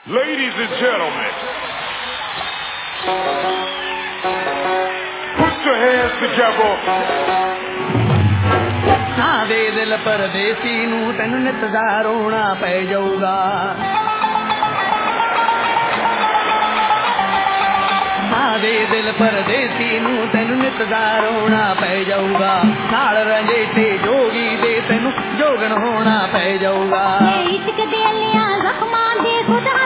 Ladies and gentlemen, put your hands together. सादे दिल परदेसी नू तैनू नित दा रोना पै जाऊगा। सादे दिल परदेसी नू तैनू नित दा रोना पै जाऊगा। नाल रंजेटे जोगी दे तैनू जोगन होना पै जाऊगा। इश्क दे लिया जख्मां दे खुदा